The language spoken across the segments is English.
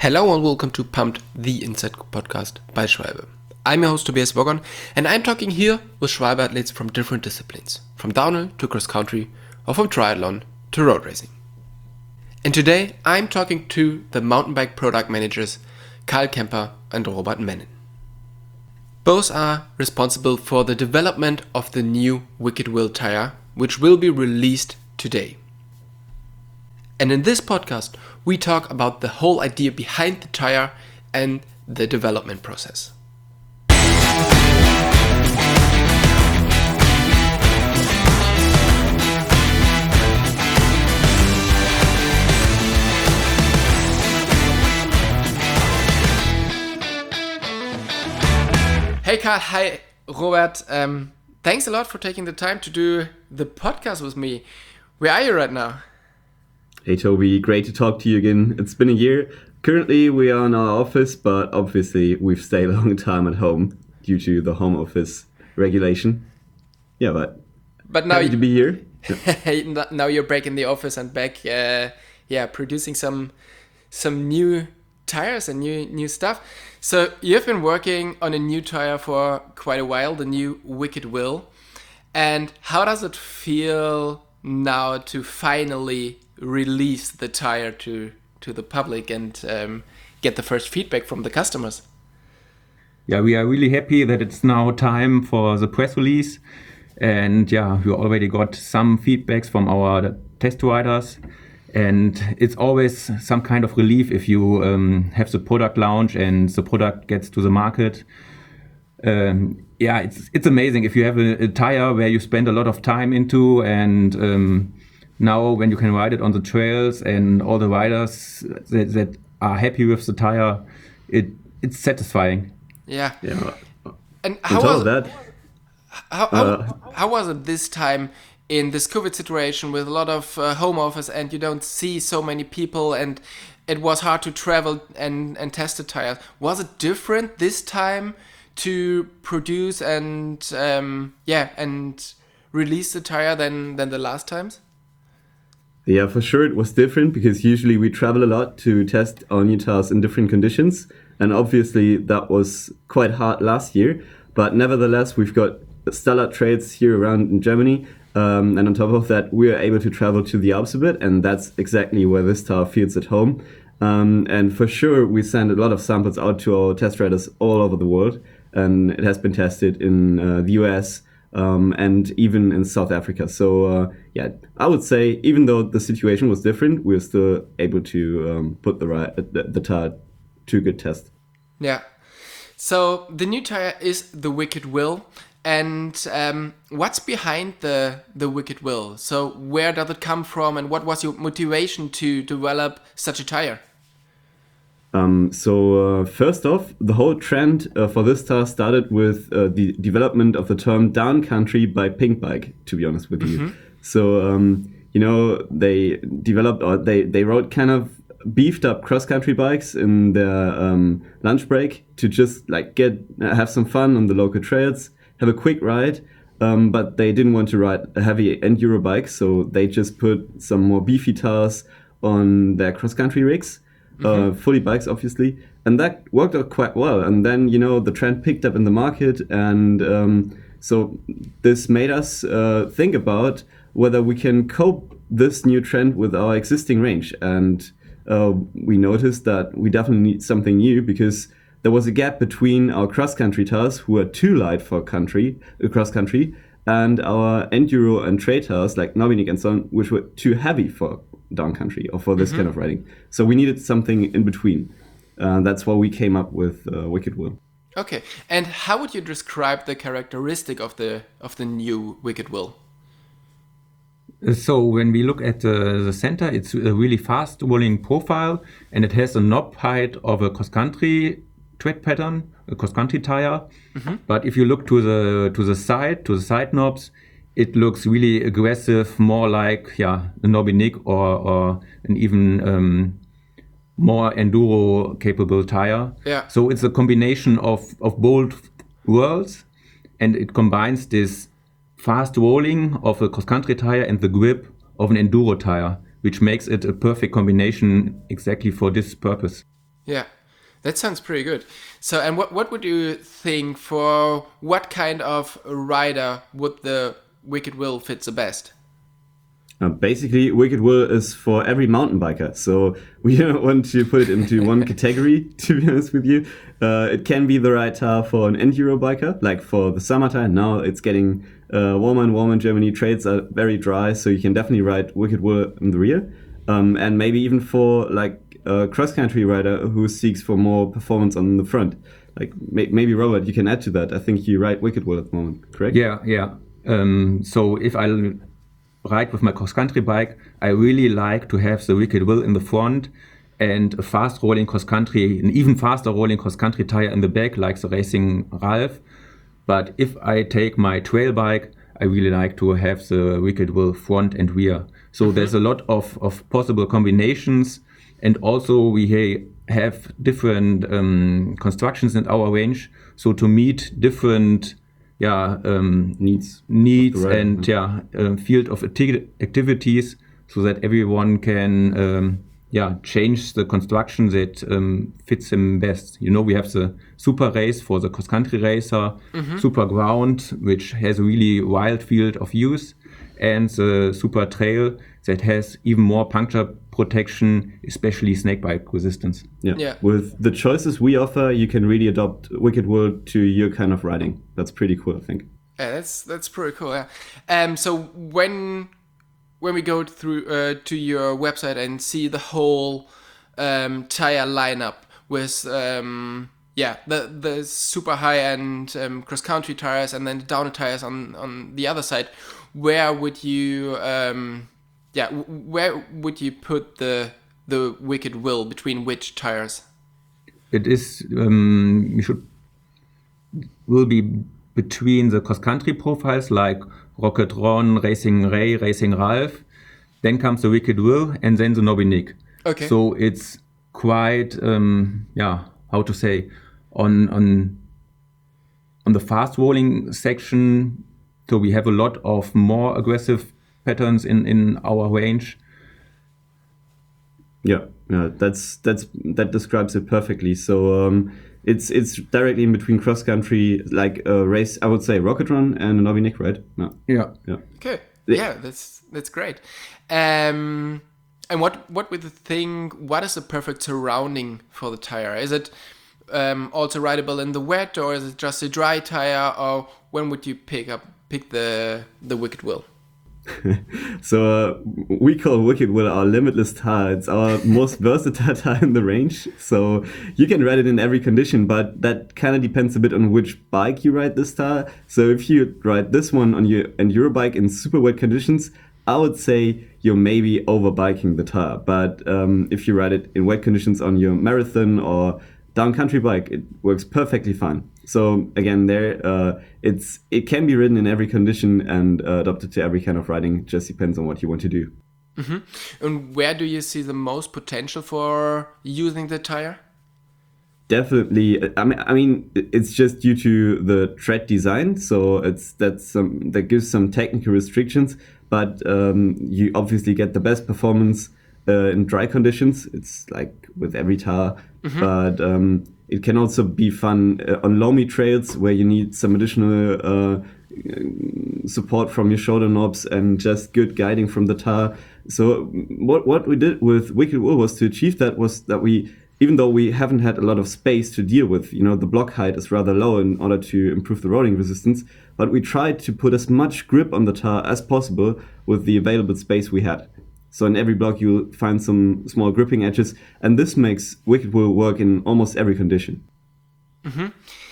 Hello and welcome to Pumped, the Inside podcast by Schwalbe. I'm your host Tobias Woggon, and I'm talking here with Schwalbe athletes from different disciplines, from downhill to cross country, or from triathlon to road racing. And today I'm talking to the mountain bike product managers Karl Kemper and Robert Mennen. Both are responsible for the development of the new Wicked Will tire, which will be released today. And in this podcast, we talk about the whole idea behind the tire and the development process. Hey Karl, hi Robert. Thanks a lot for taking the time to do the podcast with me. Where are you right now? Hey Toby, great to talk to you again. It's been a year. Currently we are in our office, but obviously we've stayed a long time at home due to the home office regulation. Yeah, but now happy to be here. Now you're back in the office and back, producing some new tires and new stuff. So you've been working on a new tire for quite a while, the new Wicked Will. And how does it feel now to finally release the tire to the public and get the first feedback from the customers? Yeah, we are really happy that it's now time for the press release. And yeah, we already got some feedbacks from our test riders. And it's always some kind of relief if you have the product launch and the product gets to the market. It's amazing if you have a tire where you spend a lot of time into, and now when you can ride it on the trails and all the riders that are happy with the tire, it's satisfying. Yeah. And how was it this time in this COVID situation with a lot of home office, and you don't see so many people, and it was hard to travel and test the tires? Was it different this time to produce and release the tire than the last times? Yeah, for sure it was different, because usually we travel a lot to test our new tires in different conditions, and obviously that was quite hard last year. But nevertheless, we've got stellar trails here around in Germany, and on top of that, we are able to travel to the Alps a bit, and that's exactly where this tire feels at home. And for sure, we send a lot of samples out to our test riders all over the world, and it has been tested in the US, and even in South Africa. So I would say, even though the situation was different, we were still able to put the tire to a good test. Yeah. So the new tire is the Wicked Will. And what's behind the Wicked Will? So where does it come from, and what was your motivation to develop such a tire? First off, the whole trend for this tire started with the development of the term downcountry by Pinkbike, to be honest with you. So, they developed, or they rode kind of beefed up cross-country bikes in their lunch break to just have some fun on the local trails, have a quick ride, but they didn't want to ride a heavy enduro bike, so they just put some more beefy tires on their cross-country rigs. Fully bikes, obviously, and that worked out quite well. And then, the trend picked up in the market, and so this made us think about whether we can cope this new trend with our existing range. And we noticed that we definitely need something new, because there was a gap between our cross-country tires, who are too light for cross-country, and our enduro and trail tires, like Novinik and so on, which were too heavy for downcountry or for this kind of riding. So we needed something in between. That's why we came up with Wicked Will. Okay, and how would you describe the characteristic of the new Wicked Will? So when we look at the center, it's a really fast rolling profile, and it has a knob height of a cross-country tread pattern, a cross-country tire. But if you look to the side knobs, it looks really aggressive, more like a Novinik or an even more enduro capable tire. Yeah. So it's a combination of both worlds, and it combines this fast rolling of a cross-country tire and the grip of an enduro tire, which makes it a perfect combination exactly for this purpose. Yeah, that sounds pretty good. So, and what would you think for what kind of rider would the Wicked Will fit the best? Basically, Wicked Will is for every mountain biker. So we don't want to put it into one category, to be honest with you. It can be the right tire for an enduro biker, like for the summertime. Now it's getting warmer and warmer in Germany. Trails are very dry, so you can definitely ride Wicked Will in the rear. And maybe even for like a cross-country rider who seeks for more performance on the front. Like maybe Robert, you can add to that. I think you ride Wicked Will at the moment, correct? Yeah. So if I ride with my cross-country bike, I really like to have the Wicked Will in the front and a fast rolling cross-country, an even faster rolling cross-country tire in the back, like the Racing Ralph. But if I take my trail bike, I really like to have the Wicked Will front and rear. So there's a lot of possible combinations, and also we have different constructions in our range. So to meet different needs and field of activities, so that everyone can change the construction that fits him best. You know, we have the Super Race for the cross-country racer, Super Ground, which has a really wild field of use, and the Super Trail that has even more puncture protection, especially snake bite resistance. Yeah. With the choices we offer, you can really adopt Wicked Will to your kind of riding. That's pretty cool, I think. Yeah, that's pretty cool. Yeah. So when we go through to your website and see the whole tire lineup with the super high end cross country tires and then the downhill tires on the other side, where would you put the Wicked Will between which tires? It is will be between the cross-country profiles like Rocket Ron, Racing Ray, Racing Ralph. Then comes the Wicked Will, and then the Nobby. Okay. So it's quite, how to say, on the fast rolling section. So we have a lot of more aggressive patterns in our range. Yeah, that describes it perfectly. So it's directly in between cross country, like a race. I would say Rocket Run and a Nobby, right? No. Yeah. Okay. Yeah, that's great. And what would you think? What is the perfect surrounding for the tire? Is it also rideable in the wet, or is it just a dry tire? Or when would you pick the Wicked Will? So we call Wicked Will our limitless tire. It's our most versatile tire in the range. So you can ride it in every condition, but that kind of depends a bit on which bike you ride this tire. So if you ride this one on your enduro bike in super wet conditions, I would say you're maybe over biking the tire. But if you ride it in wet conditions on your marathon or down country bike, it works perfectly fine. So again, it can be ridden in every condition and adopted to every kind of riding. It just depends on what you want to do. Mm-hmm. And where do you see the most potential for using the tire? Definitely. I mean, it's just due to the tread design. So that gives some technical restrictions, but you obviously get the best performance in dry conditions. It's like with every tire, but it can also be fun on loamy trails where you need some additional support from your shoulder knobs and just good guiding from the tire. So what we did with Wicked Will was to achieve that we, even though we haven't had a lot of space to deal with, the block height is rather low in order to improve the rolling resistance, but we tried to put as much grip on the tire as possible with the available space we had. So in every block you'll find some small gripping edges, and this makes Wicked Will work in almost every condition. Mm-hmm.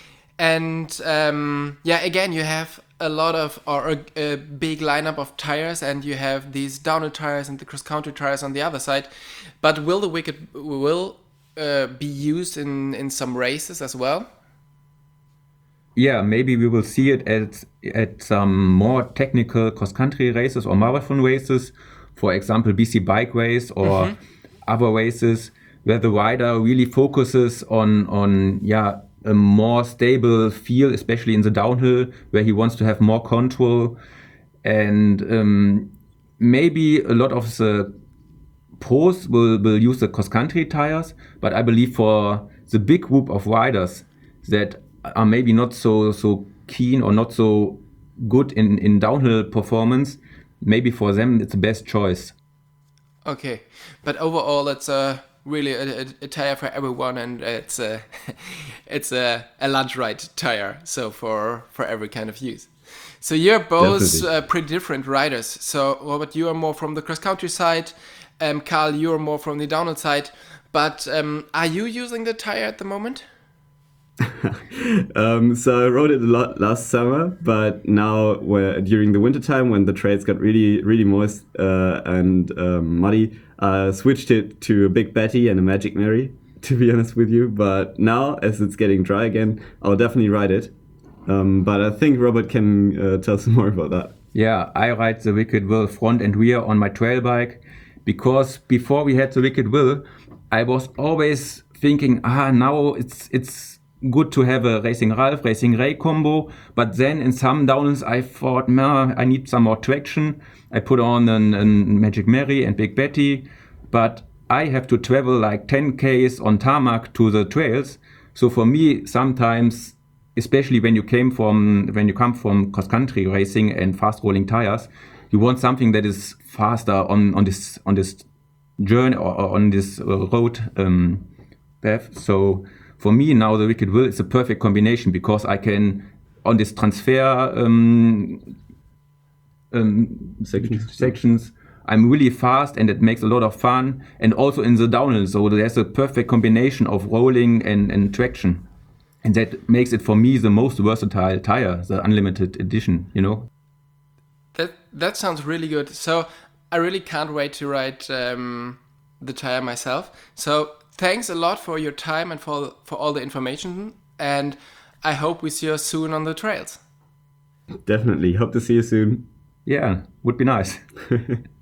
And again, you have a lot of a big lineup of tires, and you have these downhill tires and the cross-country tires on the other side. But will the Wicked Will be used in some races as well? Yeah, maybe we will see it at some more technical cross-country races or marathon races. For example, BC Bike Race or other races where the rider really focuses on a more stable feel, especially in the downhill, where he wants to have more control. And maybe a lot of the pros will use the cross-country tires, but I believe for the big group of riders that are maybe not so keen or not so good in downhill performance, maybe for them it's the best choice. Okay, but overall, it's really a tire for everyone, and it's a it's a lunch ride tire, so for every kind of use. So you're both pretty different riders. So Robert, you are more from the cross country side, Carl, you are more from the downhill side. But are you using the tire at the moment? So I rode it a lot last summer, but now during the winter time when the trails got really moist and muddy, I switched it to a Big Betty and a Magic Mary, to be honest with you. But now, as it's getting dry again, I'll definitely ride it. But I think Robert can tell some more about that. Yeah, I ride the Wicked Will front and rear on my trail bike because before we had the Wicked Will, I was always thinking, now it's good to have a Racing Ralph, Racing Ray combo, but then in some downhills I thought, I need some more traction. I put on a Magic Mary and Big Betty, but I have to travel like 10 Ks on tarmac to the trails. So for me, sometimes, especially when you come from cross-country racing and fast rolling tires, you want something that is faster on this journey or on this road path. So for me now the Wicked Will is a perfect combination because I can on this transfer sections I'm really fast and it makes a lot of fun, and also in the downhill, so there's a perfect combination of rolling and traction, and that makes it for me the most versatile tire, the Unlimited edition, you know. That sounds really good. So I really can't wait to ride the tire myself. So thanks a lot for your time and for all the information. And I hope we see you soon on the trails. Definitely. Hope to see you soon. Yeah, would be nice.